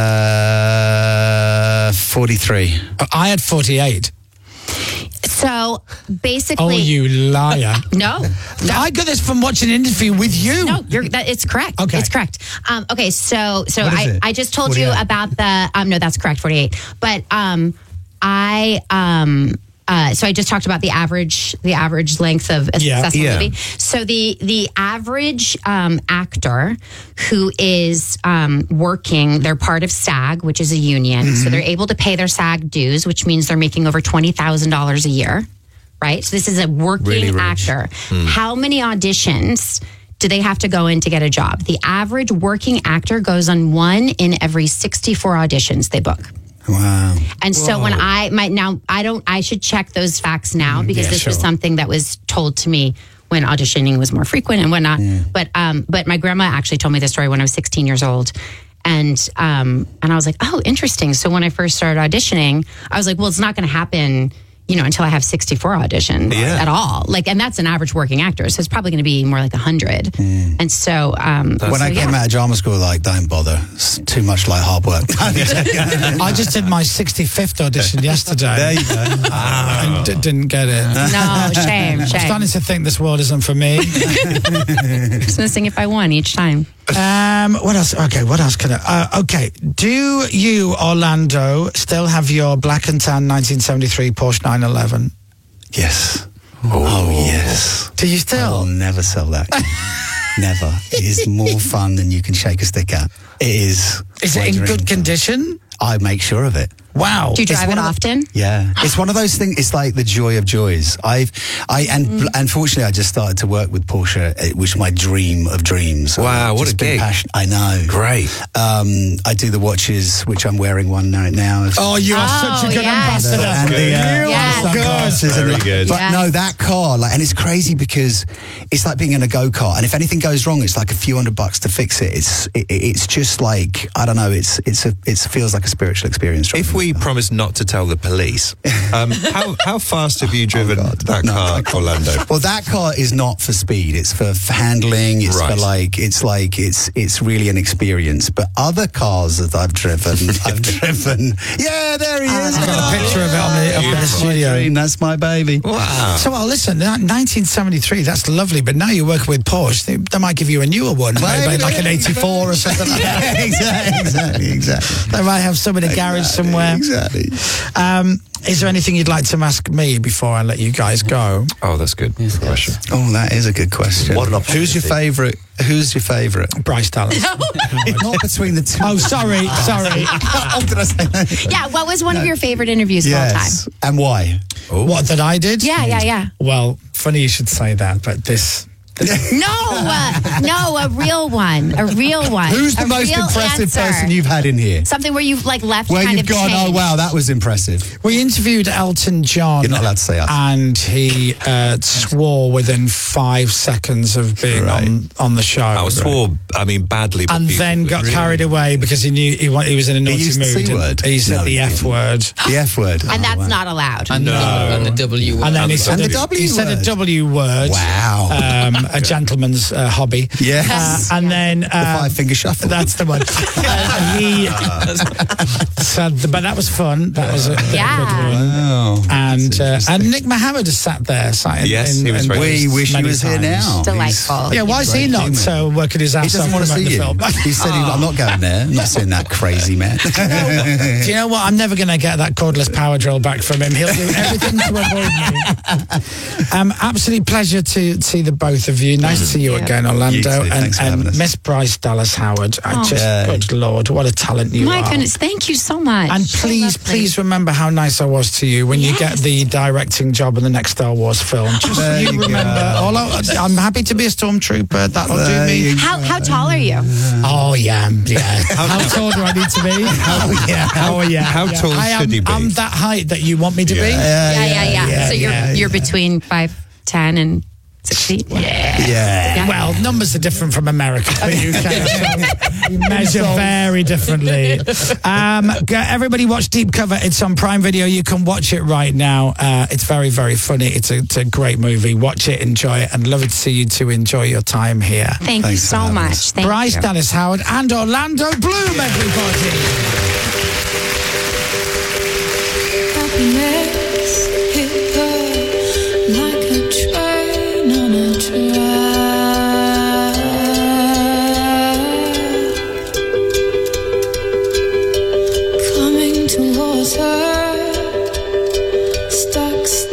uh, forty-three. I had forty-eight. So basically, Oh, you liar. no, no. I got this from watching an interview with you. No, you're, that, it's correct. Okay. It's correct. Um, okay, so so What is I, it? I just told you forty-eight. about the um no, that's correct, forty-eight. But um I um uh, so I just talked about the average, the average length of a Yeah. successful Yeah. movie. So the the average um, actor who is um, working, they're part of SAG, which is a union. Mm-hmm. So they're able to pay their SAG dues, which means they're making over twenty thousand dollars a year, right? So this is a working Really rich. actor. Mm. How many auditions do they have to go in to get a job? The average working actor goes on one in every sixty-four auditions they book. Wow. And so when I my now I don't I should check those facts now because yeah, this was sure. something that was told to me when auditioning was more frequent and whatnot. But um but my grandma actually told me this story when I was sixteen years old. And um and I was like, oh, interesting. So when I first started auditioning, I was like, well, it's not gonna happen, you know, until I have sixty-four auditions Yeah. at all. Like, and that's an average working actor. So it's probably going to be more like one hundred. And so, um, When so, I came yeah. out of drama school, like, don't bother. It's too much like hard work. I just did my sixty-fifth audition yesterday. There you go. and d- didn't get it. No, shame, I'm shame. starting to think this world isn't for me. Just missing if I won each time. Um, what else? Okay, what else can I? Uh, okay, do you, Orlando, still have your black and tan nineteen seventy-three Porsche nine eleven? Yes. Oh, yes. Do you still? I'll never sell that. Never. It is more fun than you can shake a stick at. It is. Is it in good condition? I make sure of it. Wow. Do you It's drive it one of the- often? Yeah, it's one of those things. It's like the joy of joys. I've, I, and Mm-hmm. unfortunately, I just started to work with Porsche, uh, which is my dream of dreams. Wow, I've what just a been gig. passion- I know. Great. Um, I do the watches, which I'm wearing one right now. Oh, you are Oh, such a good yes. ambassador. And the, uh, You Yes. are sunglasses and Very the- good. But Yes. no, that car, like, and it's crazy because it's like being in a go kart, and if anything goes wrong, it's like a few hundred bucks to fix it. It's it, it's just like I don't know. It's it's a it feels like a spiritual experience. If we promise not to tell the police, um, how how fast have you driven that car, Orlando? Well, that car is not for speed. It's for, for handling. It's Right. for like it's like it's it's really an experience. But other cars that I've driven, I've driven. Yeah, there he is. I've got a picture of it on the, up in the That's my studio. dream. That's my baby. Wow. So, well, listen, that nineteen seventy-three, that's lovely, but now you're working with Porsche, they, they might give you a newer one, maybe like an eighty-four or something like that. Yeah, exactly, exactly, exactly. They might have some in a garage somewhere. Exactly. Um, is there anything you'd like to ask me before I let you guys go? Oh, that's good. Good question. Oh, that is a good question. What an Who's your favourite? Who's your favourite? Bryce Dallas. Not between the two. Oh, sorry, sorry. Oh, did I say that? Yeah. What was one of your favorite interviews of all time? Yes. And why? What, that I did? Yeah, yeah, yeah. Well, funny you should say that, but this... No, uh, no, a real one, a real one. Who's the A most real impressive answer. person you've had in here? Something where you've like left Where kind you've of gone, changed. oh wow, that was impressive. We interviewed Elton John. You're not allowed to say us. And he uh, swore within five seconds of being Right. on, on the show. I swore, I mean, badly. but And then got beautifully. carried away because he knew he, wa- he was in a naughty used the mood. C and word. He said No, the he F didn't. word. The F word. And Oh, that's wow. not allowed. And, No. the, and the W word. And then he said, And a, the W he said a word. W word. Wow. Um, a gentleman's uh, hobby. Yes. Uh, and then... The Uh, five finger shuffle. that's the one. Uh, he said, but that was fun. That was a, a Yeah. good one. Wow. And uh, and Nick Mohammed has sat there. Sat in, Yes, in, he was in very We post wish he many was here times. now. Delightful. Yeah, why is he Great not human. uh, working his He ass doesn't off want to promoting see the you. film? He said, he, I'm not going there. I'm not seeing that crazy man. Do you know what? I'm never going to get that cordless power drill back from him. He'll do everything to avoid me. Um, absolute pleasure to see the both of you. Nice to see you again, Orlando. You too. And, Thanks for having and us. Miss Bryce Dallas Howard. I Oh. just, Yeah. good Lord, what a talent you My are. goodness, thank you so much. And So please, lovely. please remember how nice I was to you when you get the directing job in the next Star Wars film. Just There you you remember. go. All I, I'm happy to be a stormtrooper. That'll There do me. you How how tall are you? Oh yeah, yeah. How tall do I need to be? Oh yeah, oh yeah. How yeah. tall I am, should he be? I'm that height that you want me to be. Yeah, yeah, yeah. yeah, so you're yeah, you're between five ten and six feet. Yeah. Yeah. Well, numbers are different from America to the U K. So we measure very differently. Um, go- everybody watch Deep Cover. It's on Prime Video. You can watch it right now. Uh, it's very, very funny. It's a, it's a great movie. Watch it, enjoy it, and love to see you two enjoy your time here. Thank you so much. Thank Bryce you. Dallas Howard and Orlando Bloom, everybody. Happiness hit her like a train on a track. Coming towards her, stuck.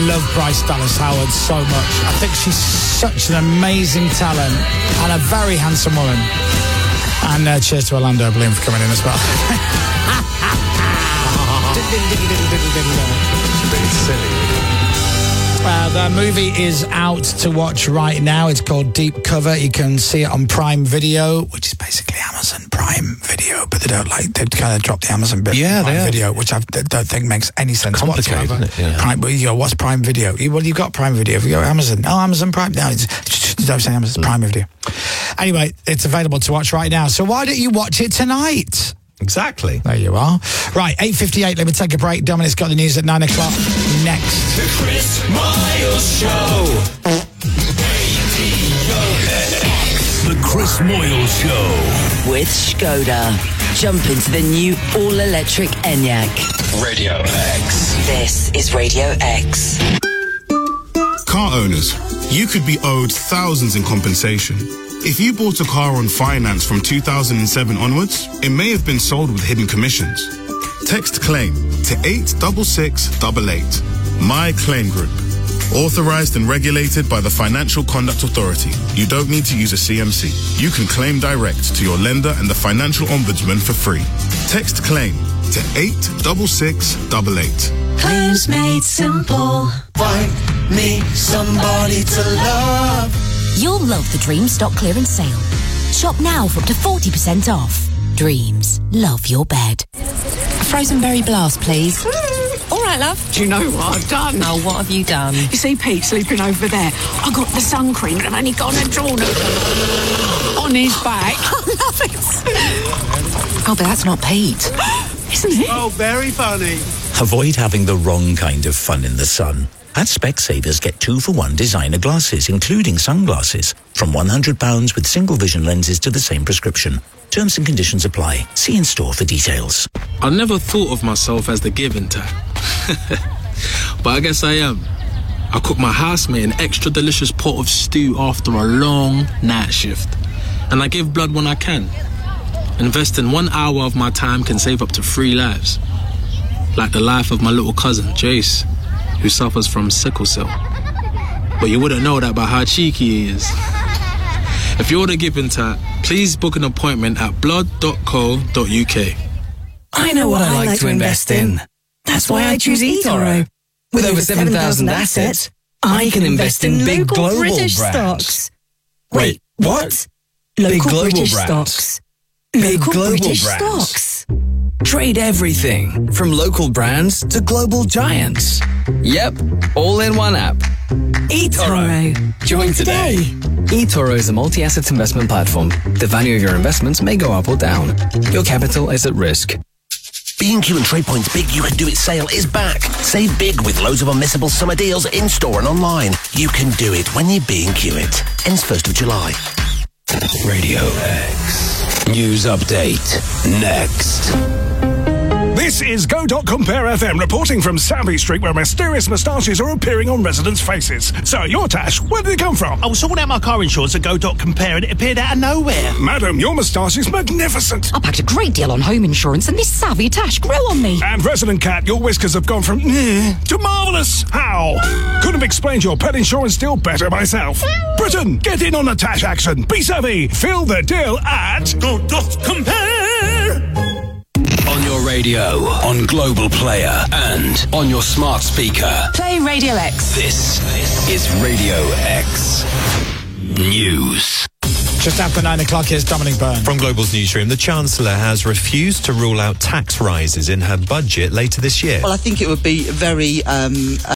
love Bryce Dallas Howard so much. I think she's such an amazing talent and a very handsome woman. And uh, cheers to Orlando Bloom for coming in as well. It's silly. Uh, the movie is out to watch right now. It's called Deep Cover. You can see it on Prime Video, which is basically Amazon Prime Video, but they don't like, they've kind of dropped the Amazon bit. Yeah, Prime they Video, which I don't think makes any sense complicated, whatsoever. isn't it? Yeah. Prime, you know, what's Prime Video? You, well, you've got Prime Video. If you go Amazon, oh, Amazon Prime. No, it's, don't say Amazon, it's Prime Video. Anyway, it's available to watch right now. So why don't you watch it tonight? Exactly. There you are. Right, eight fifty-eight, let me take a break. Dominic's got the news at nine o'clock. Next. The Chris Miles Show. The Chris Moyle Show. With Skoda. Jump into the new all-electric Enyaq. Radio X. This is Radio X. Car owners, you could be owed thousands in compensation. If you bought a car on finance from two thousand seven onwards, it may have been sold with hidden commissions. Text claim to eight six six eight eight. My Claim Group. Authorized and regulated by the Financial Conduct Authority. You don't need to use a C M C. You can claim direct to your lender and the Financial Ombudsman for free. Text claim to eight six six eight eight. Claims made simple. Find me somebody to love. You'll love the Dreams stock clearance sale. Shop now for up to forty percent off. Dreams, love your bed. A frozen berry blast, please. All right, love. Do you know what I've done? Oh, what have you done? You see Pete sleeping over there. I got the sun cream and I've only gone and drawn it on his back. I love it. Oh, but that's not Pete. Isn't it? Oh, very funny. Avoid having the wrong kind of fun in the sun. At Specsavers, get two for one designer glasses, including sunglasses, from one hundred pounds with single vision lenses to the same prescription. Terms and conditions apply. See in store for details. I never thought of myself as the giving type. But I guess I am. I cook my housemate an extra delicious pot of stew after a long night shift. And I give blood when I can. Investing one hour of my time can save up to three lives. Like the life of my little cousin, Jace, who suffers from sickle cell. But you wouldn't know that by how cheeky he is. If you're the giving type, please book an appointment at blood dot co dot uk. I know what I like, like to invest in. That's why I choose eToro. With over seven thousand assets, I can invest in big global British brands. stocks. Wait, what? Local big global British brands. stocks. Big Local global British brands. stocks. Trade everything from local brands to global giants. Yep, all in one app. eToro. Join today. eToro is a multi-asset investment platform. The value of your investments may go up or down. Your capital is at risk. B and Q and TradePoint's Big You Can Do It sale is back. Save big with loads of unmissable summer deals in-store and online. You can do it when you B and Q it. Ends first of July. Radio X. News update. Next. This is Go dot Compare F M reporting from Savvy Street, where mysterious moustaches are appearing on residents' faces. So, your Tash, where did it come from? I was sorting out my car insurance at Go dot Compare and it appeared out of nowhere. Madam, your moustache is magnificent. I packed a great deal on home insurance and this savvy Tash grew on me. And Resident Cat, your whiskers have gone from eh, to marvellous. How? Couldn't have explained your pet insurance deal better myself. Britain, get in on the Tash action. Be savvy. Fill the deal at Go dot Compare. On your radio, on Global Player, and on your smart speaker. Play Radio X. This is Radio X News. Just after nine o'clock, here's Dominic Byrne. From Global's newsroom, the Chancellor has refused to rule out tax rises in her budget later this year. Well, I think it would be very... Um,